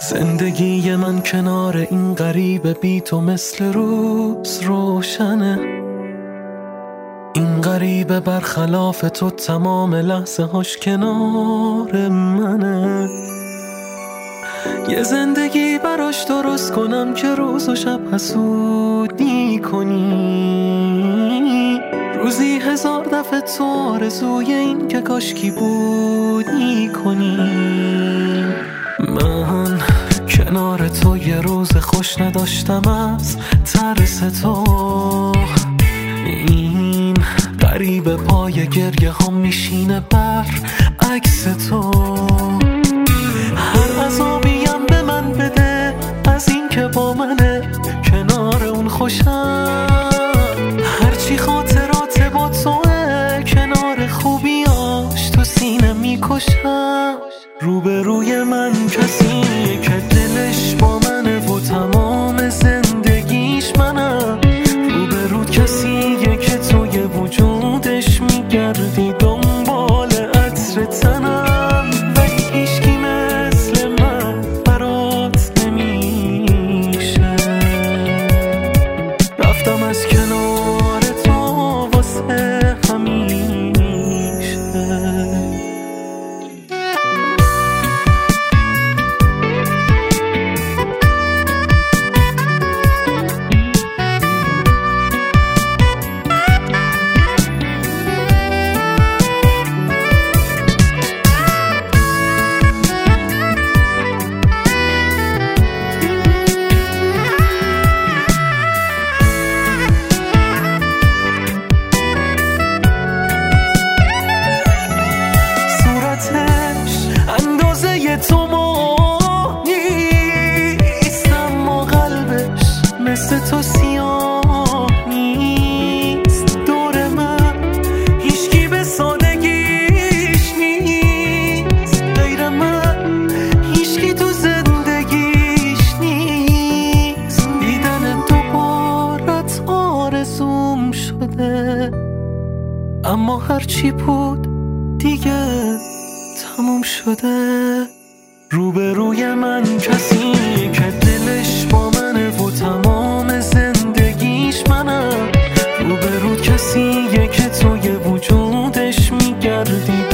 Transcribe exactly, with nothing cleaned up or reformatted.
زندگی من کنار این غریبه بی تو مثل روز روشنه. این غریبه برخلاف تو تمام لحظه هاش کنار منه. یه زندگی براش درست کنم که روز و شب حسودی کنی. روزی هزار دفعه تو آرزوی این که کاشکی بودی کنی. من کنار تو یه روز خوش نداشتم از ترس تو. این غریبه پای گریه ها میشینه بر عکس تو. هر عذابیم به من بده از این که با منه کنار اون خوشم. هرچی خاطرات با توه کنار خوبیاش تو سینه میکشم. روبروی من کسی که دلش با منه و تمام زندگیش منم. روبرو کسیه که توی وجودش میگردی دنبال عطر تنم. ولی هیچکی مثل من برات نمیشه. رفتم از کنار تو واسه همیشه. اندازه تو ما نیست اما قلبش مثل تو سیاه نیست. دور من هیچکی به سادگیش نیست. غیر من هیچکی تو زندگیش نیست. دیدن دوبارت آرزوم شده. اما هرچی بود دیگه تموم شده. روبروی من کسی که دلش با منه و تمام زندگیش منم. روبرو کسیه که توی وجودش میگردی